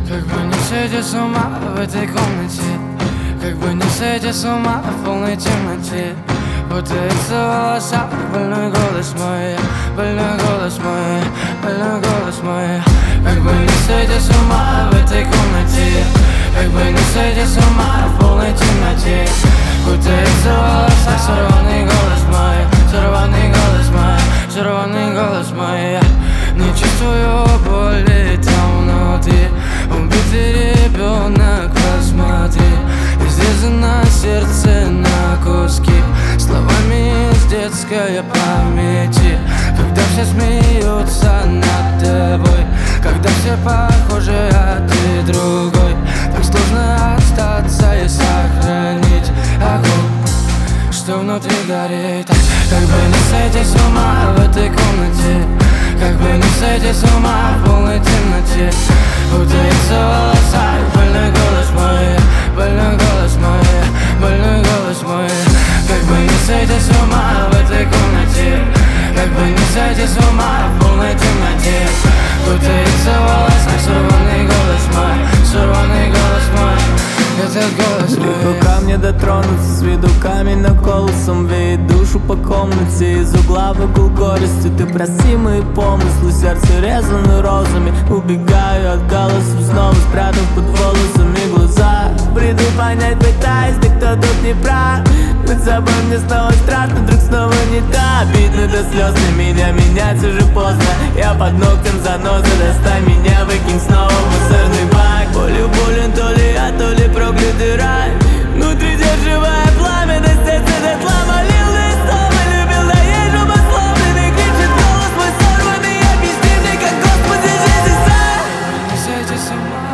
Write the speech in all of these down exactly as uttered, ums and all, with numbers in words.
Как бы не сойти с ума в этой комнате, как бы не сойти с ума в полной темноте. Путается в волосах больной голос мой, больной голос мой, больной голос мой. Как бы не сойти с ума в этой комнате, как бы не сойти с ума в полной темноте. Путается в волосах сорванный голос мой, сорванный голос мой, сорванный голос мой. Не чувствую боли там внутри. Убитый ребенок, посмотри. Изрезано сердце на куски словами из детской памяти. Когда все смеются над тобой, когда все похожи, а ты другой, так сложно остаться и сохранить огонь, что внутри горит. Как бы не сойти с ума в этой комнате, как бы не сойти с ума в полной темноте. Путается в волосах больной голос мой, больной голос мой, больной голос мой. Как бы не сойти с ума в этой комнате, как бы не сойти с ума в полной темноте. Путается в волосах сорванный голос мой, сорванный голос мой. Этот голос мой. Легко ко мне дотронуться, с виду камень колосом веет душу по комнате. Из угла в угол горестью ты проси мои помыслы. Сердце резаны розами, убегаю от голосов, снова спрятав под волосами глаза. Бреду понять пытаюсь, да кто тут не прав. Быть собой мне снова страшно, вдруг снова не так. Обидно до слез, на меня менять уже поздно. Я под ногтем заноза, достань меня, выкинь снова в мусорный бак. Болью болен то ли я, то ли проклятый рай. Внутри держивое пламя, до сердца дотла. Молил и снова любил, да есть обословленный. Кричит голос мой сорванный, объясни мне, как Господи жизнь сам. Не сойти с ума,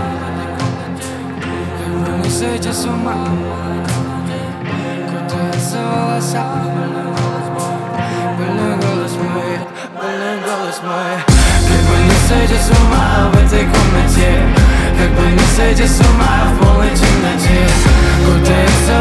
как бы не сойти с ума. Кутается в волосах больной голос мой, больной голос мой, больной голос мой. Как бы не сойти с ума в этой комнате, как бы не сойти с ума в полной темноте. Кутается